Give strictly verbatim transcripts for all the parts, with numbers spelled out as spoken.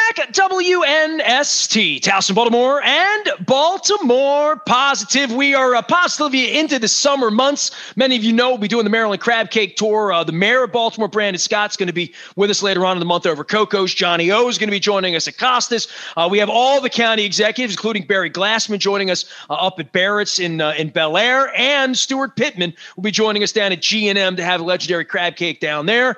back. W N S T, Towson, Baltimore, and Baltimore Positive. We are uh, positively into the summer months. Many of you know we'll be doing the Maryland Crab Cake Tour. Uh, the mayor of Baltimore, Brandon Scott's going to be with us later on in the month over Coco's. Johnny O is going to be joining us at Costas. Uh, we have all the county executives, including Barry Glassman, joining us uh, up at Barrett's in uh, in Bel Air, and Stuart Pittman will be joining us down at G and M to have a legendary crab cake down there.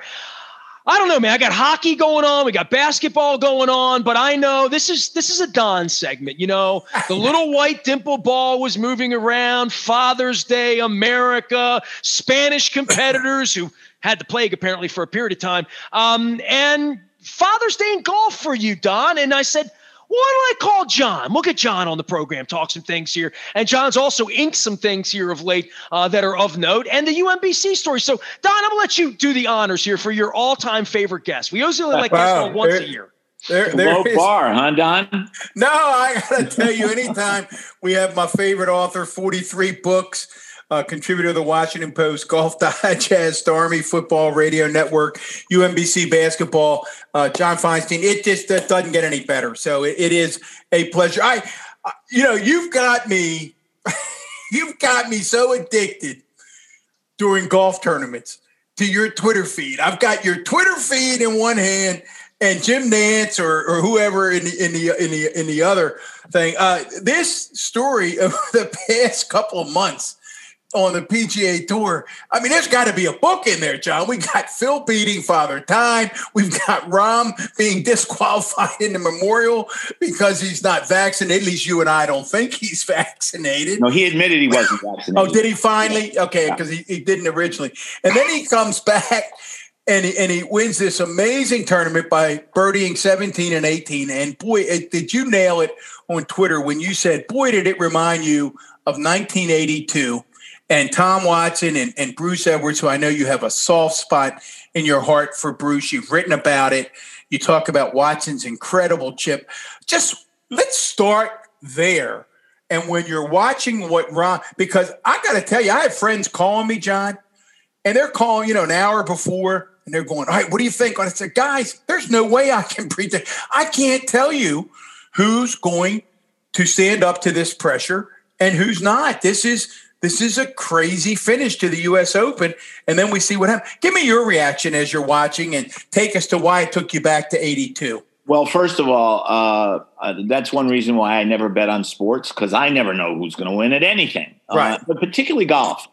I don't know, man. I got hockey going on. We got basketball going on, but I know this is this is a Don segment. You know, the little white dimple ball was moving around. Father's Day, America, Spanish competitors who had the plague apparently for a period of time, um, and Father's Day in golf for you, Don. And I said, why don't I call John? We'll get John on the program, talk some things here. And John's also inked some things here of late uh, that are of note, and the U M B C story. So, Don, I'm going to let you do the honors here for your all-time favorite guest. We usually like wow. guests once there, a year. There, there Low is, bar, huh, Don? No, I got to tell you, anytime we have my favorite author, forty-three books, Uh, contributor to the Washington Post, Golf Digest, Army Football Radio Network, U M B C Basketball, uh, John Feinstein. It just uh, doesn't get any better. So it, it is a pleasure. I, uh, you know, you've got me, you've got me so addicted during golf tournaments to your Twitter feed. I've got your Twitter feed in one hand and Jim Nantz or, or whoever in the in the in the in the other thing. Uh, this story of the past couple of months on the P G A Tour. I mean, there's got to be a book in there, John. We got Phil beating Father Time. We've got Rahm being disqualified in the Memorial because he's not vaccinated. At least you and I don't think he's vaccinated. No, he admitted he wasn't vaccinated. Oh, did he finally? Okay, because he, he didn't originally. And then he comes back and he, and he wins this amazing tournament by birdieing seventeen and eighteen. And boy, it, did you nail it on Twitter when you said, boy, did it remind you of nineteen eighty-two. And Tom Watson and, and Bruce Edwards, who I know you have a soft spot in your heart for Bruce. You've written about it. You talk about Watson's incredible chip. Just let's start there. And when you're watching what Ron, because I got to tell you, I have friends calling me, John, and they're calling, you know, an hour before, and they're going, all right, what do you think? And I said, guys, there's no way I can predict. I can't tell you who's going to stand up to this pressure and who's not. This is This is a crazy finish to the U S Open, and then we see what happens. Give me your reaction as you're watching and take us to why it took you back to eighty-two. Well, first of all, uh, uh, that's one reason why I never bet on sports, because I never know who's going to win at anything, right? Uh, but particularly golf,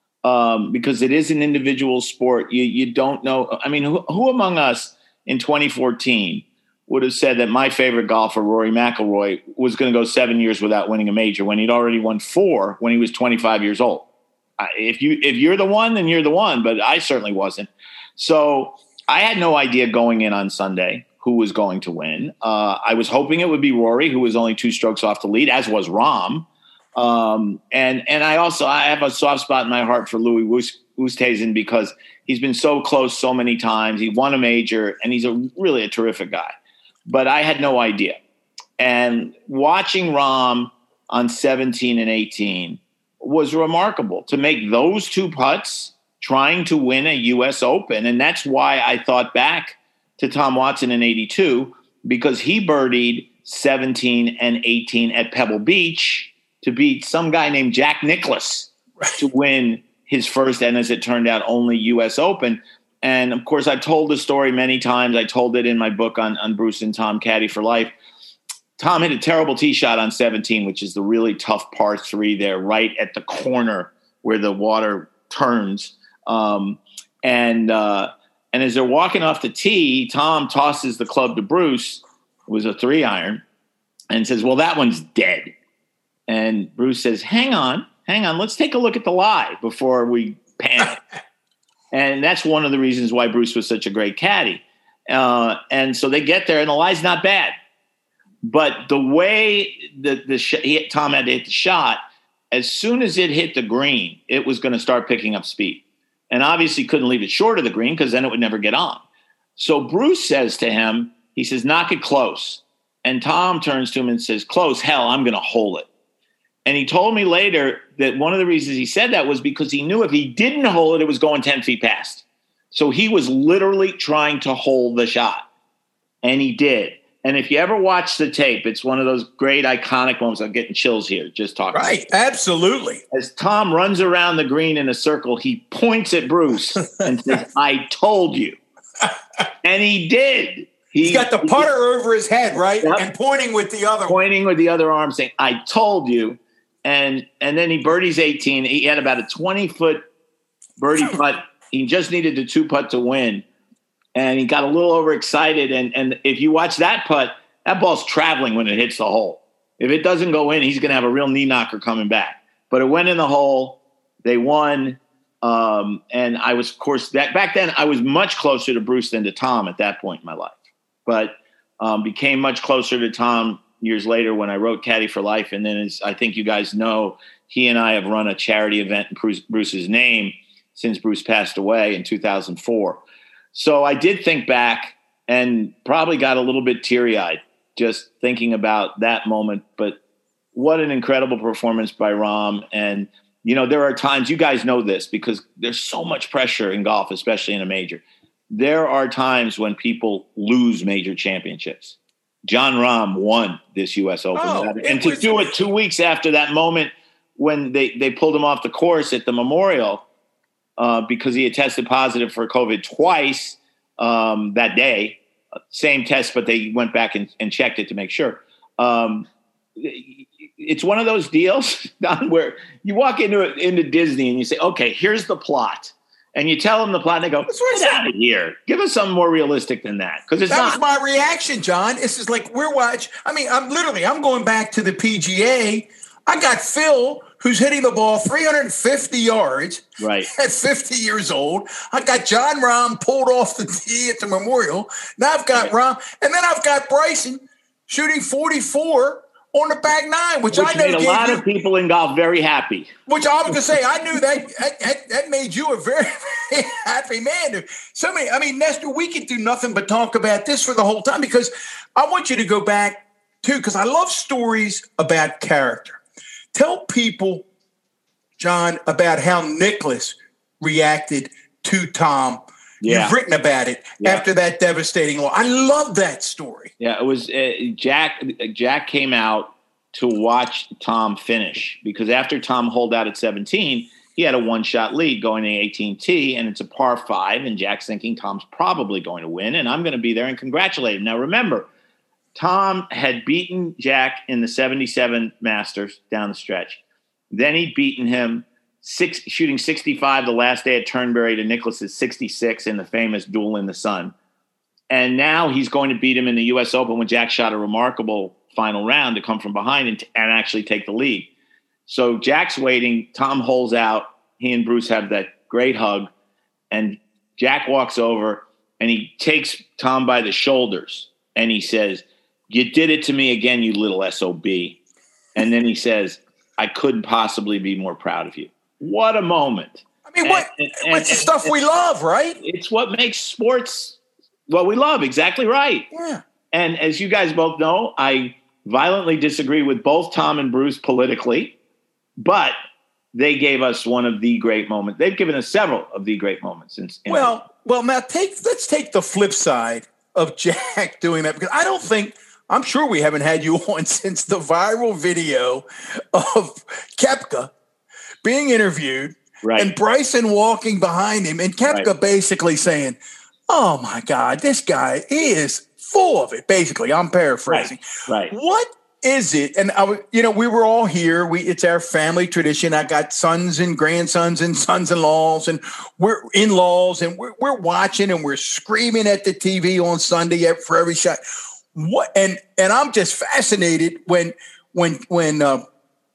um, because it is an individual sport. You you don't know. I mean, who, who among us in twenty fourteen would have said that my favorite golfer, Rory McIlroy, was going to go seven years without winning a major when he'd already won four when he was twenty-five years old? Uh, if you if you're the one, then you're the one. But I certainly wasn't. So I had no idea going in on Sunday who was going to win. Uh, I was hoping it would be Rory, who was only two strokes off the lead, as was Rahm. Um, and and I also I have a soft spot in my heart for Louis Oosthuizen because he's been so close so many times. He won a major, and he's a really a terrific guy. But I had no idea. And watching Rahm on seventeen and eighteen was remarkable to make those two putts trying to win a U S Open. And that's why I thought back to Tom Watson in eighty-two, because he birdied seventeen and eighteen at Pebble Beach to beat some guy named Jack Nicklaus to win his first, and as it turned out, only U S Open. And, of course, I've told the story many times. I told it in my book on, on Bruce and Tom Caddy for Life. Tom hit a terrible tee shot on seventeen, which is the really tough par three there, right at the corner where the water turns. Um, and uh, and as they're walking off the tee, Tom tosses the club to Bruce. It was a three iron, and says, well, that one's dead. And Bruce says, hang on, hang on. Let's take a look at the lie before we panic. And that's one of the reasons why Bruce was such a great caddy. Uh, and so they get there, and the lie's not bad. But the way the, the sh- he, Tom had to hit the shot, as soon as it hit the green, it was going to start picking up speed. And obviously couldn't leave it short of the green because then it would never get on. So Bruce says to him, he says, knock it close. And Tom turns to him and says, close, hell, I'm going to hole it. And he told me later that one of the reasons he said that was because he knew if he didn't hold it, it was going ten feet past. So he was literally trying to hold the shot. And he did. And if you ever watch the tape, it's one of those great iconic moments. I'm getting chills here just talking. Right, absolutely. As Tom runs around the green in a circle, he points at Bruce and says, "I told you." And he did. He, He's got the putter he, over his head, right? Yep. And pointing with the other Pointing with the other arm saying, "I told you." And and then he birdies eighteen. He had about a twenty-foot birdie putt. He just needed the two putt to win. And he got a little overexcited. And, and if you watch that putt, that ball's traveling when it hits the hole. If it doesn't go in, he's going to have a real knee knocker coming back. But it went in the hole. They won. Um, and I was, of course, that back then I was much closer to Bruce than to Tom at that point in my life. But um, became much closer to Tom years later when I wrote Caddy for Life. And then, as I think you guys know, he and I have run a charity event in Bruce, Bruce's name since Bruce passed away in two thousand four. So I did think back and probably got a little bit teary-eyed just thinking about that moment. But what an incredible performance by Rahm. And, you know, there are times, you guys know this because there's so much pressure in golf, especially in a major. There are times when people lose major championships. Jon Rahm won this U S Open. Oh, and to was- do it two weeks after that moment when they, they pulled him off the course at the Memorial, Uh, because he had tested positive for COVID twice um, that day. Same test, but they went back and, and checked it to make sure. Um, it's one of those deals, Don, where you walk into into Disney and you say, okay, here's the plot. And you tell them the plot and they go, get out of here. Give us something more realistic than that. Because it's that not. was my reaction, John. It's just like we're watching. I mean, I'm literally, I'm going back to the P G A. I got Phil, who's hitting the ball three hundred fifty yards right. at fifty years old. I got Jon Rahm pulled off the tee at the Memorial. Now I've got right. Rahm. And then I've got Bryson shooting forty-four on the back nine, which, which I know made a lot you, of people in golf very happy. Which I was going to say, I knew that, that that made you a very, very happy man. So many, I mean, Nestor, we could do nothing but talk about this for the whole time because I want you to go back, too, because I love stories about character. Tell people, John, about how Nicklaus reacted to Tom. Yeah. You've written about it yeah. after that devastating loss. I love that story. Yeah, it was uh, Jack. Jack came out to watch Tom finish because after Tom holed out at seventeen, he had a one-shot lead going to eighteen T, and it's a par five, and Jack's thinking Tom's probably going to win, and I'm going to be there and congratulate him. Now, remember, Tom had beaten Jack in the seventy-seven Masters down the stretch. Then he'd beaten him six, shooting sixty-five the last day at Turnberry to Nicklaus's sixty-six in the famous duel in the sun. And now he's going to beat him in the U S Open when Jack shot a remarkable final round to come from behind and, t- and actually take the lead. So Jack's waiting. Tom holes out. He and Bruce have that great hug. And Jack walks over and he takes Tom by the shoulders and he says, "You did it to me again, you little S O B." And then he says, "I couldn't possibly be more proud of you." What a moment. I mean, what, and, and, what's and, the stuff and, we love, right? It's what makes sports what we love. Exactly right. Yeah. And as you guys both know, I violently disagree with both Tom and Bruce politically, but they gave us one of the great moments. They've given us several of the great moments. In, in well, well, now take let's take the flip side of Jack doing that because I don't think I'm sure we haven't had you on since the viral video of Koepka being interviewed right. and Bryson walking behind him and Koepka right. basically saying, "Oh my God, this guy is full of it." Basically, I'm paraphrasing. Right. right. What is it? And I, you know, we were all here. We it's our family tradition. I got sons and grandsons and sons-in-laws and we're in-laws and we're, we're watching and we're screaming at the T V on Sunday for every shot. What and and I'm just fascinated when when when uh,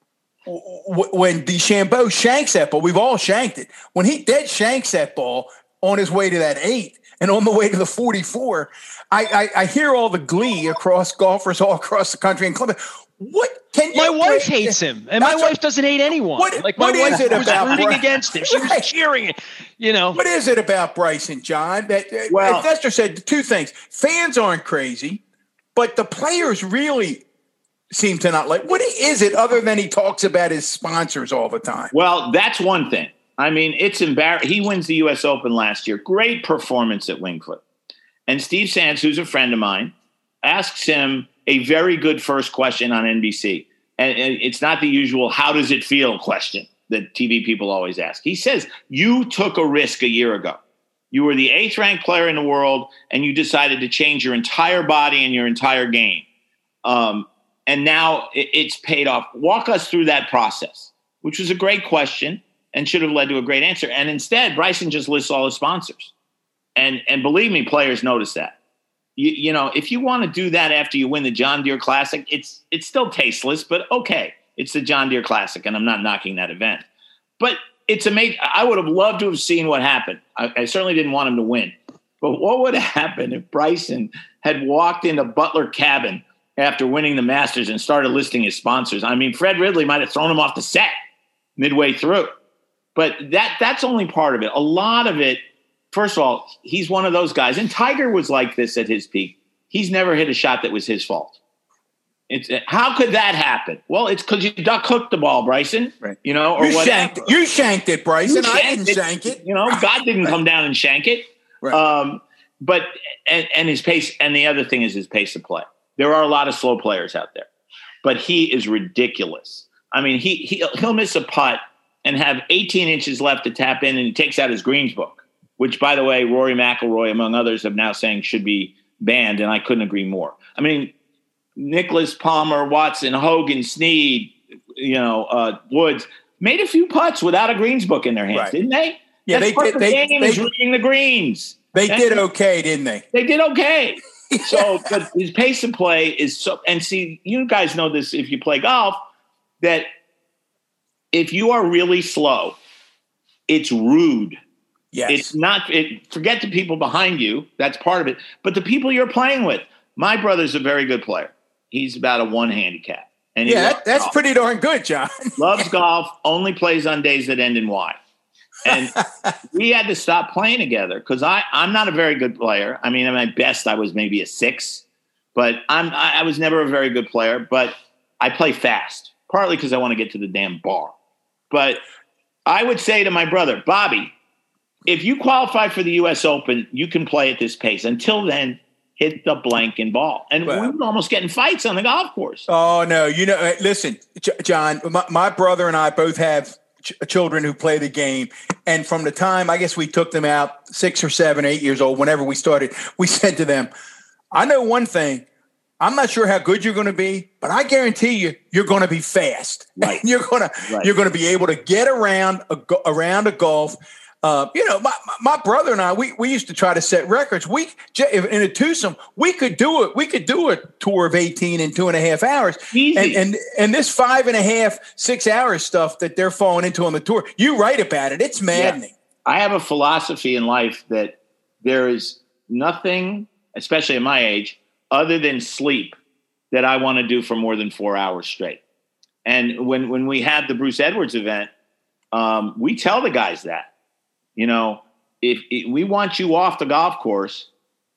when DeChambeau shanks that ball. We've all shanked it. When he dead shanks that ball on his way to that eight and on the way to the forty-four, I I, I hear all the glee across golfers all across the country and club. What can you? My wife hates him, and my wife doesn't hate anyone. What, like my what wife is it was about rooting Bryson? against him. She was cheering it. You know. What is it about Bryson, John? That well, Nestor said two things. Fans aren't crazy, but the players really seem to not like. What is it other than he talks about his sponsors all the time? Well, that's one thing. I mean, it's embarrassing. He wins the U S Open last year. Great performance at Winged Foot. And Steve Sands, who's a friend of mine, asks him a very good first question on N B C. And, and it's not the usual, how does it feel question that T V people always ask. He says, you took a risk a year ago. You were the eighth ranked player in the world, and you decided to change your entire body and your entire game. Um, and now it, it's paid off. Walk us through that process, which was a great question and should have led to a great answer. And instead, Bryson just lists all his sponsors. And and believe me, players notice that. You, you know, if you want to do that after you win the John Deere Classic, it's it's still tasteless, but okay, it's the John Deere Classic, and I'm not knocking that event. But it's amazing. I would have loved to have seen what happened. I, I certainly didn't want him to win. But what would have happened if Bryson had walked into Butler Cabin after winning the Masters and started listing his sponsors? I mean, Fred Ridley might have thrown him off the set midway through. But that that's only part of it. A lot of it, first of all, he's one of those guys. And Tiger was like this at his peak. He's never hit a shot that was his fault. It's, how could that happen? Well, it's because you duck hooked the ball, Bryson. Right. You know, or you whatever. Shanked it. You shanked it, Bryson. Shanked I didn't it. shank it. You know, God didn't Right. come down and shank it. Right. Um, but and, and his pace, and the other thing is his pace of play. There are a lot of slow players out there, but he is ridiculous. I mean, he, he he'll miss a putt and have eighteen inches left to tap in, and he takes out his greens book, which, by the way, Rory McIlroy, among others, have now saying should be banned, and I couldn't agree more. I mean, Nicholas, Palmer, Watson, Hogan, Snead, you know, uh, Woods made a few putts without a greens book in their hands, Right. didn't they? Yeah, That's they part did- of the they- game they- is reading the greens. They That's- did okay, didn't they? They did okay. So, but his pace of play is so. And see, you guys know this if you play golf, that if you are really slow, it's rude. Yes. It's not. It, forget the people behind you. That's part of it. But the people you're playing with. My brother's a very good player. He's about a one handicap. And he yeah, loves that, that's golf. pretty darn good, John. Loves golf. Only plays on days that end in Y. And we had to stop playing together because I I'm not a very good player. I mean, at my best, I was maybe a six, but I'm I, I was never a very good player. But I play fast, partly because I want to get to the damn bar. But I would say to my brother, Bobby, if you qualify for the U S Open, you can play at this pace. Until then, hit the blanking ball. And Well, we were almost getting fights on the golf course. Oh, no. You know, uh, listen, J- John, my, my brother and I both have ch- children who play the game. And from the time, I guess we took them out six or seven, eight years old, whenever we started, we said to them, I know one thing. I'm not sure how good you're going to be, but I guarantee you, you're going to be fast. Right. you're going to Right. you're going to be able to get around a, go- around a golf. Uh, you know, my, my brother and I, we, we used to try to set records. We in a twosome, we could do it. We could do a tour of eighteen in two and a half hours. Easy. And, and and this five and a half, six hours stuff that they're falling into on the tour. You write about it. It's maddening. Yeah. I have a philosophy in life that there is nothing, especially at my age, other than sleep that I want to do for more than four hours straight. And when when we had the Bruce Edwards event, um, we tell the guys that. You know, if, if we want you off the golf course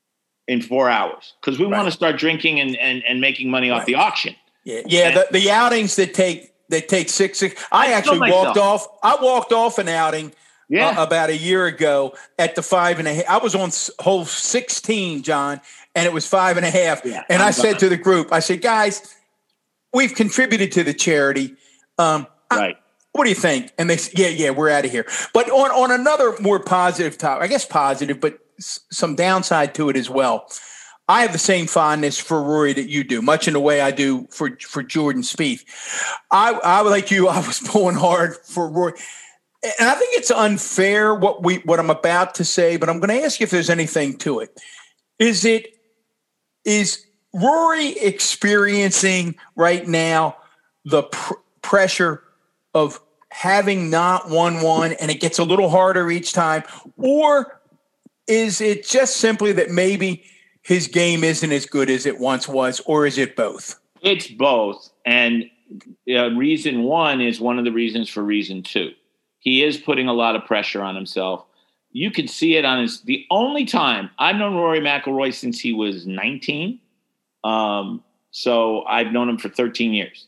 in four hours, because we Right. want to start drinking and, and, and making money off Right. the auction. Yeah, yeah. The, the outings that take that take six six. I, I actually kill walked myself. off. I walked off an outing Yeah. uh, about a year ago at the five and a half. I was on s- hole sixteen, John, and it was five and a half. Yeah, and I'm I said done. to the group, I said, guys, we've contributed to the charity. Um, I- Right. What do you think? And they said, yeah, yeah, we're out of here. But on, on another more positive topic, I guess positive, but s- some downside to it as well. I have the same fondness for Rory that you do, much in the way I do for, for Jordan Spieth. I, I like you, I was pulling hard for Rory. And I think it's unfair what we what I'm about to say, but I'm going to ask you if there's anything to it. Is it is Rory experiencing right now the pr- pressure of having not won one and it gets a little harder each time? Or is it just simply that maybe his game isn't as good as it once was? Or is it both? It's both. And uh, reason one is one of the reasons for reason two. He is putting a lot of pressure on himself. You can see it on his – the only time – I've known Rory McIlroy since he was nineteen. Um, so I've known him for thirteen years.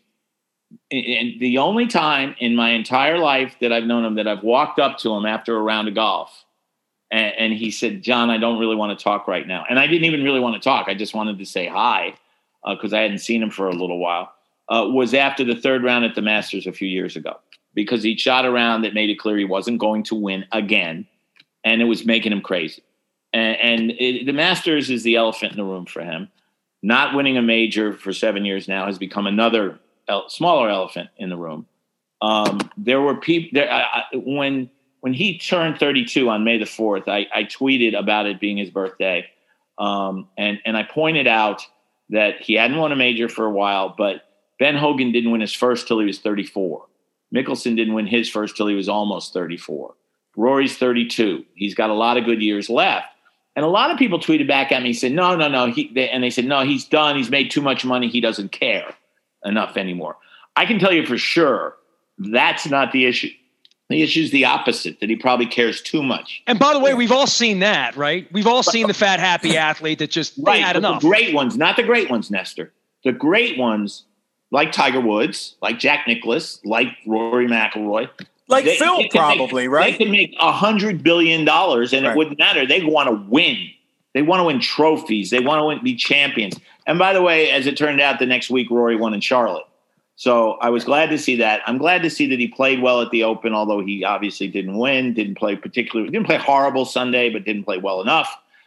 And the only time in my entire life that I've known him that I've walked up to him after a round of golf And, and he said, John, I don't really want to talk right now. And I didn't even really want to talk. I just wanted to say hi because uh, I hadn't seen him for a little while. Uh, was after the third round at the Masters a few years ago, because he shot a round that made it clear he wasn't going to win again, and it was making him crazy. And, and it, the Masters is the elephant in the room for him. Not winning a major for seven years now has become another el- smaller elephant in the room. Um, there were people there I, I, when when he turned thirty-two on May the fourth. I, I tweeted about it being his birthday, um, and and I pointed out that he hadn't won a major for a while, but Ben Hogan didn't win his first till he was thirty-four. Mickelson didn't win his first till he was almost thirty-four. Rory's thirty-two. He's got a lot of good years left. And a lot of people tweeted back at me and said, no, no, no. He, they, and they said, no, he's done. He's made too much money. He doesn't care enough anymore. I can tell you for sure that's not the issue. The issue is the opposite, that he probably cares too much. And by the way, we've all seen that, right? We've all seen the fat, happy athlete that just right, had enough. The great ones, not the great ones, Nestor. The great ones, like Tiger Woods, like Jack Nicklaus, like Rory McIlroy. Like they, Phil, they probably, make, right? They could make one hundred billion dollars, and right. it wouldn't matter. They want to win. They want to win trophies. They want to win, be champions. And by the way, as it turned out, the next week, Rory won in Charlotte. So I was glad to see that. I'm glad to see that he played well at the Open, although he obviously didn't win, didn't play particularly, didn't play horrible Sunday, but didn't play well enough.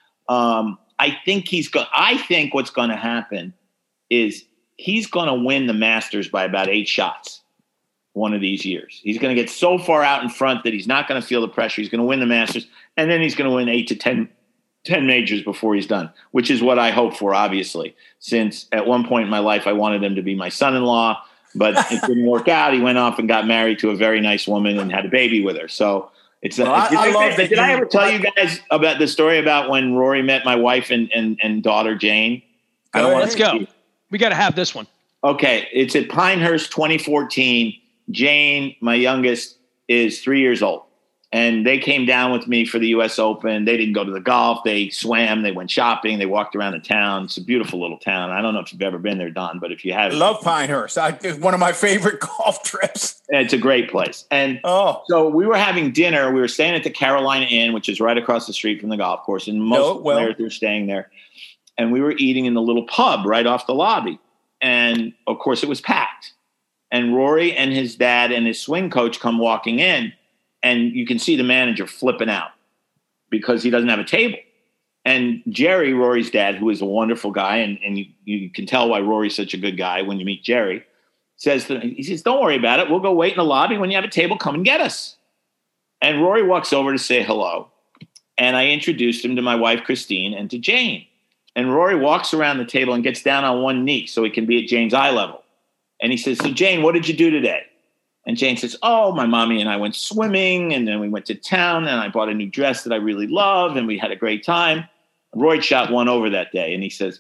Um, I think he's going. I think what's going to happen is he's going to win the Masters by about eight shots one of these years. He's going to get so far out in front that he's not going to feel the pressure. He's going to win the Masters, and then he's going to win eight to ten, ten majors before he's done, which is what I hope for, obviously, since at one point in my life I wanted him to be my son-in-law. But it didn't work out. He went off and got married to a very nice woman and had a baby with her. So it's. Well, a, I, did I I, love did, did I ever tell you guys about the story about when Rory met my wife and and, and daughter Jane? I don't want Let's go. We got to have this one. Okay, it's at Pinehurst, twenty fourteen. Jane, my youngest, is three years old, and they came down with me for the U S Open. They didn't go to the golf. They swam. They went shopping. They walked around the town. It's a beautiful little town. I don't know if you've ever been there, Don, but if you haven't. I love Pinehurst. I, it's one of my favorite golf trips. It's a great place. And oh. so we were having dinner. We were staying at the Carolina Inn, which is right across the street from the golf course. And most no, of the well. players were staying there. And we were eating in the little pub right off the lobby. And, of course, it was packed. And Rory and his dad and his swing coach come walking in. And you can see the manager flipping out because he doesn't have a table. And Jerry, Rory's dad, who is a wonderful guy, and, and you, you can tell why Rory's such a good guy when you meet Jerry, says to, he says, don't worry about it. We'll go wait in the lobby. When you have a table, come and get us. And Rory walks over to say hello. And I introduced him to my wife, Christine, and to Jane. And Rory walks around the table and gets down on one knee so he can be at Jane's eye level. And he says, so Jane, what did you do today? And Jane says, oh, my mommy and I went swimming, and then we went to town, and I bought a new dress that I really love, and we had a great time. Roy shot one over that day, and he says,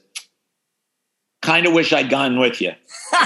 kind of wish I'd gone with you.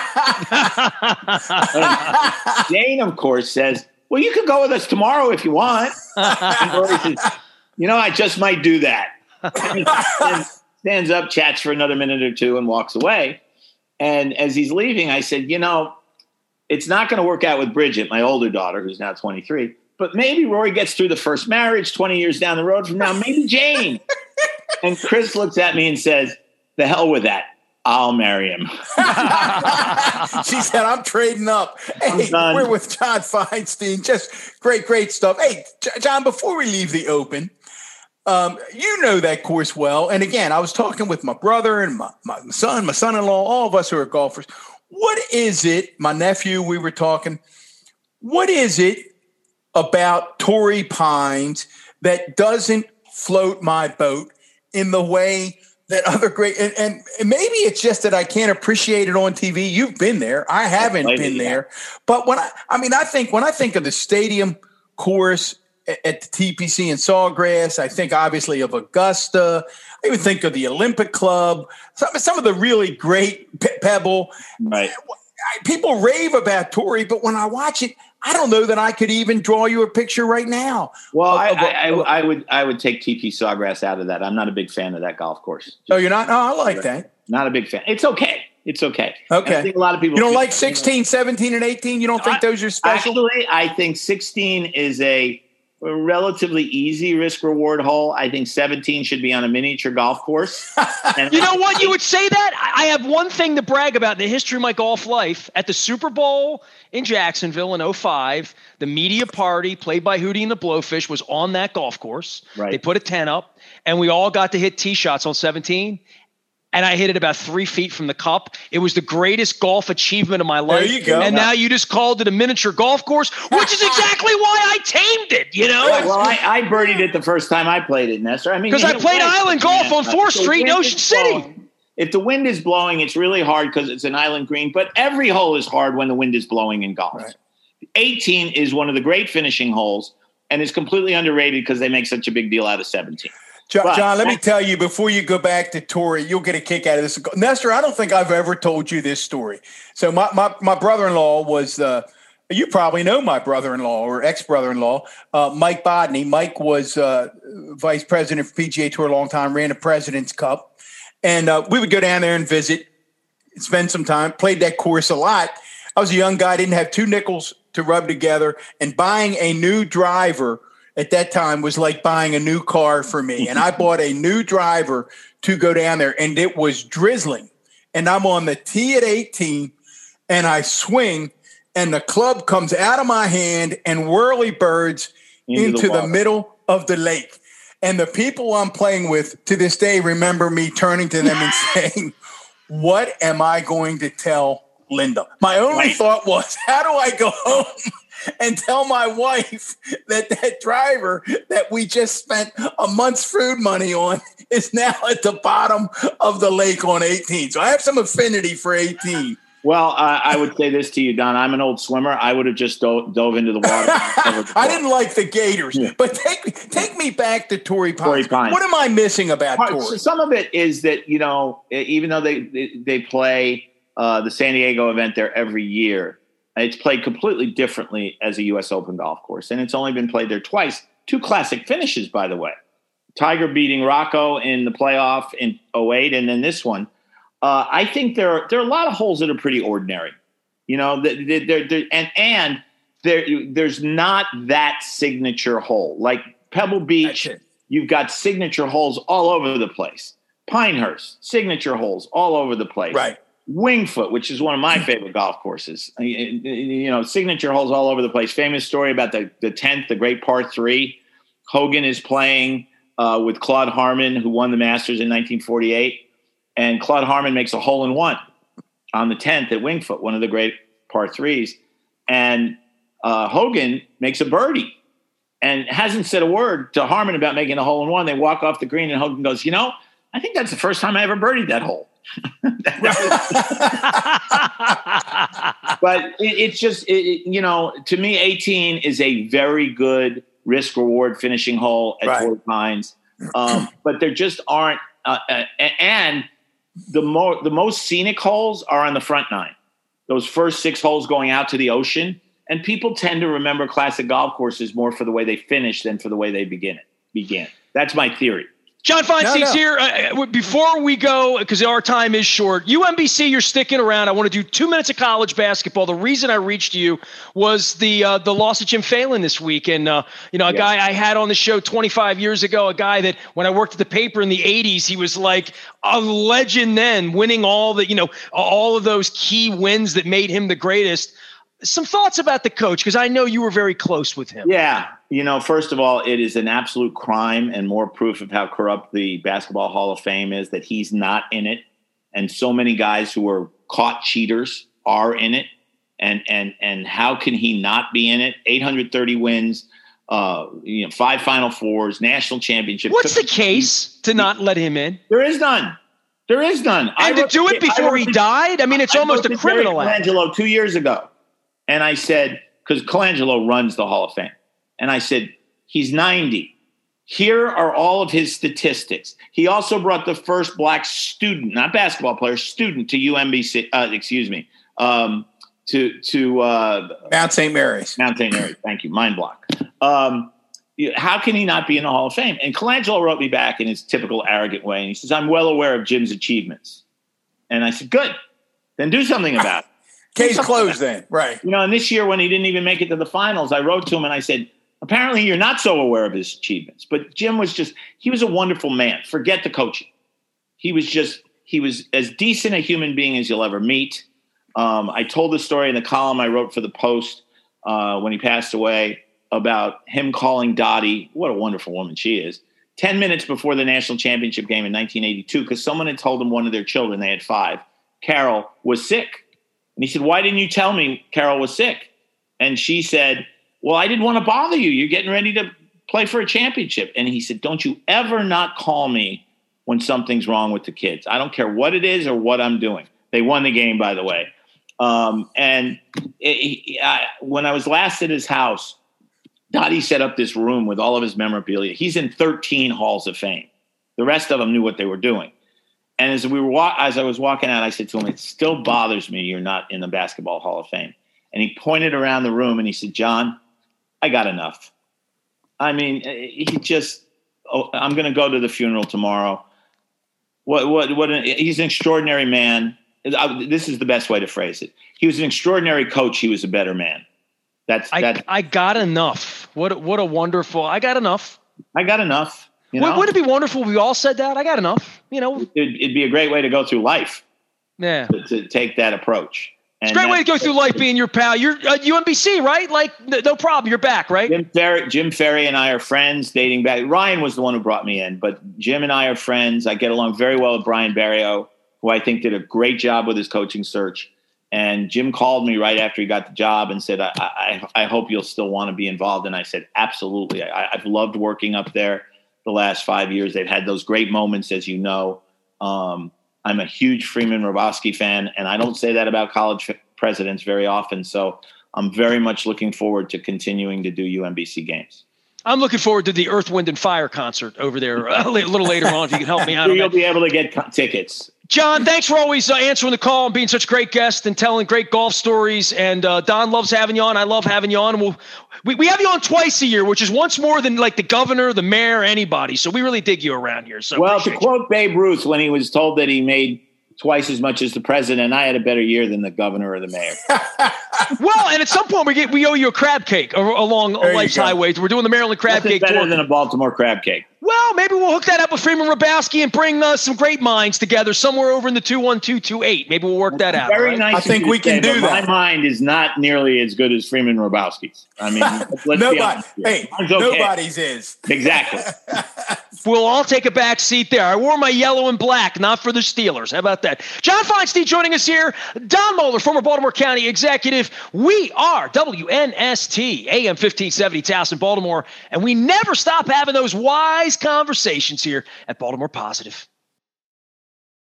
Jane, of course, says, well, you could go with us tomorrow if you want. And Roy says, you know, I just might do that. And stands up, chats for another minute or two, and walks away. And as he's leaving, I said, you know, it's not going to work out with Bridget, my older daughter, who's now twenty-three. But maybe Rory gets through the first marriage twenty years down the road from now. Maybe Jane. And Chris looks at me and says, the hell with that. I'll marry him. She said, I'm trading up. Hey, we're with John Feinstein. Just great, great stuff. Hey, John, before we leave the Open, um, you know that course well. And again, I was talking with my brother and my, my son, my son-in-law, all of us who are golfers. What is it, my nephew, we were talking, what is it about Torrey Pines that doesn't float my boat in the way that other great, and, and, and maybe it's just that I can't appreciate it on T V. You've been there. I haven't I been there. That. But when I, I mean, I think when I think of the stadium course at, at the T P C in Sawgrass, I think obviously of Augusta. I even think of the Olympic Club, some, some of the really great Pe- Pebble. Right. I, people rave about Torrey, but when I watch it, I don't know that I could even draw you a picture right now. Well, I, I, I, I would I would take T P Sawgrass out of that. I'm not a big fan of that golf course. Just, oh, you're not? No, I like that. Not a big fan. It's okay. It's okay. Okay. I think a lot of people. You don't like sixteen, seventeen, and eighteen? You don't think I, those are special? Actually, I think sixteen is a a relatively easy risk reward hole. I think seventeen should be on a miniature golf course. And you know what? You would say that? I have one thing to brag about in the history of my golf life. At the Super Bowl in Jacksonville in oh five, the media party played by Hootie and the Blowfish was on that golf course. Right. They put a tent up, and we all got to hit tee shots on seventeen. And I hit it about three feet from the cup. It was the greatest golf achievement of my life. There you go. And now you just called it a miniature golf course, which is exactly why I tamed it, you know? Well, I, I birdied it the first time I played it, Nestor. I mean, because I played island golf on fourth Street in Ocean City. Blowing, if the wind is blowing, it's really hard because it's an island green. But every hole is hard when the wind is blowing in golf. Right. eighteen is one of the great finishing holes, and is completely underrated because they make such a big deal out of seventeen. John, but, John, let me tell you, before you go back to Torrey, you'll get a kick out of this. Nestor, I don't think I've ever told you this story. So my my, my brother-in-law was, uh, you probably know my brother-in-law or ex-brother-in-law, uh, Mike Bodney. Mike was uh, vice president for P G A Tour a long time, ran the President's Cup. And uh, we would go down there and visit, spend some time, played that course a lot. I was a young guy, didn't have two nickels to rub together, and buying a new driver at that time was like buying a new car for me. And I bought a new driver to go down there, and it was drizzling. And I'm on the tee at eighteen, and I swing, and the club comes out of my hand and whirly birds into, into the, the middle of the lake. And the people I'm playing with to this day remember me turning to them and saying, what am I going to tell Linda? My only right. thought was, how do I go home and tell my wife that that driver that we just spent a month's food money on is now at the bottom of the lake on eighteen? So I have some affinity for eighteen. Well, uh, I would say this to you, Don. I'm an old swimmer. I would have just dove, dove into the water. I didn't like the Gators, yeah. but take take me back to Torrey Pines. Torrey Pines. What am I missing about Part, Torrey? So some of it is that, you know, even though they they, they play uh, the San Diego event there every year, it's played completely differently as a U S Open golf course, and it's only been played there twice. Two classic finishes, by the way. Tiger beating Rocco in the playoff in oh eight, and then this one. Uh, I think there are there are a lot of holes that are pretty ordinary, you know. They're, they're, they're, and and there there's not that signature hole like Pebble Beach. You've got signature holes all over the place. Pinehurst, signature holes all over the place. Right. Wingfoot, which is one of my favorite golf courses. You know, signature holes all over the place. Famous story about the the tenth, the great par three. Hogan is playing uh, with Claude Harmon, who won the Masters in nineteen forty-eight. And Claude Harmon makes a hole in one on the tenth at Wingfoot, one of the great par threes. And uh, Hogan makes a birdie and hasn't said a word to Harmon about making a hole in one. They walk off the green and Hogan goes, you know, I think that's the first time I ever birdied that hole. But it, it's just, it, it, you know, to me, eighteen is a very good risk reward finishing hole at right. Torrey Pines. Um, but there just aren't, uh, uh, and The, mo- the most scenic holes are on the front nine. Those first six holes going out to the ocean. And people tend to remember classic golf courses more for the way they finish than for the way they begin it. Begin. That's my theory. John Feinstein's no, no. here. Uh, before we go, because our time is short, U M B C, you're sticking around. I want to do two minutes of college basketball. The reason I reached you was the uh, the loss of Jim Phelan this week. And, uh, you know, a yes. guy I had on the show twenty-five years ago, a guy that when I worked at the paper in the eighties, he was like a legend then, winning all the, you know, all of those key wins that made him the greatest. Some thoughts about the coach, because I know you were very close with him. Yeah. You know, first of all, it is an absolute crime and more proof of how corrupt the Basketball Hall of Fame is that he's not in it. And so many guys who are caught cheaters are in it. And and and how can he not be in it? eight hundred thirty wins, uh, you know, five Final Fours, national championship. What's the case to not let him in? There is none. There is none. And to do it before he died? I mean, it's almost a criminal act. Colangelo two years ago. And I said, because Colangelo runs the Hall of Fame. And I said, he's ninety. Here are all of his statistics. He also brought the first black student, not basketball player, student to U M B C, uh, excuse me, um, to to uh, Mount Saint Mary's. Mount Saint Mary's, thank you, mind block. Um, how can he not be in the Hall of Fame? And Colangelo wrote me back in his typical arrogant way. And he says, I'm well aware of Jim's achievements. And I said, good, then do something about it. Case closed then, right. You know, and this year when he didn't even make it to the finals, I wrote to him and I said, Apparently, you're not so aware of his achievements. But Jim was just, he was a wonderful man. Forget the coaching. He was just, he was as decent a human being as you'll ever meet. Um, I told the story in the column I wrote for the Post uh, when he passed away about him calling Dottie, what a wonderful woman she is, ten minutes before the national championship game in nineteen eighty-two, because someone had told him one of their children, they had five, Carol, was sick. And he said, why didn't you tell me Carol was sick? And she said, well, I didn't want to bother you. You're getting ready to play for a championship. And he said, don't you ever not call me when something's wrong with the kids. I don't care what it is or what I'm doing. They won the game, by the way. Um, and it, I, when I was last at his house, Dottie set up this room with all of his memorabilia. He's in thirteen halls of fame. The rest of them knew what they were doing. And as we were wa- as I was walking out, I said to him, it still bothers me you're not in the Basketball Hall of Fame. And he pointed around the room and he said, John, I got enough. I mean, he just, oh, I'm going to go to the funeral tomorrow. What, what, what, an, he's an extraordinary man. I, this is the best way to phrase it. He was an extraordinary coach. He was a better man. That's, I, that's, I got enough. What, what a wonderful, I got enough. I got enough. You know? Would it be wonderful if we all said that? I got enough, you know? It'd, it'd be a great way to go through life. Yeah. To, to take that approach. It's a great way to go through life being your pal. You're uh, U M B C, right? Like, no problem. You're back, right? Jim Ferry, Jim Ferry and I are friends dating back. Ryan was the one who brought me in, but Jim and I are friends. I get along very well with Brian Barrio, who I think did a great job with his coaching search. And Jim called me right after he got the job and said, I, I, I hope you'll still want to be involved. And I said, absolutely. I, I've loved working up there the last five years. They've had those great moments, as you know. Um, I'm a huge Freeman Hrabosky fan, and I don't say that about college f- presidents very often. So I'm very much looking forward to continuing to do U M B C games. I'm looking forward to the Earth, Wind, and Fire concert over there a little later on, if you can help me out. You'll be able to get co- tickets. John, thanks for always uh, answering the call and being such a great guest and telling great golf stories. And uh, Don loves having you on. I love having you on. We'll, we we have you on twice a year, which is once more than like the governor, the mayor, anybody. So we really dig you around here. So well, to quote Babe Ruth, when he was told that he made twice as much as the president, I had a better year than the governor or the mayor. Well, and at some point we get we owe you a crab cake along life's highways. We're doing the Maryland crab Nothing cake better tour. than a Baltimore crab cake. Well, maybe we'll hook that up with Freeman Hrabosky and bring uh, some great minds together somewhere over in the two one two two eight. Maybe we'll work that out. Very right? nice. I think we can say, do that. My mind is not nearly as good as Freeman Hrabosky's. I mean, let's Nobody, be honest here. hey, Mine's okay. nobody's is. Exactly. We'll all take a back seat there. I wore my yellow and black, not for the Steelers. How about that? John Feinstein joining us here. Don Moeller, former Baltimore County executive. We are W N S T, A M fifteen seventy, Towson, Baltimore. And we never stop having those wise conversations here at Baltimore Positive.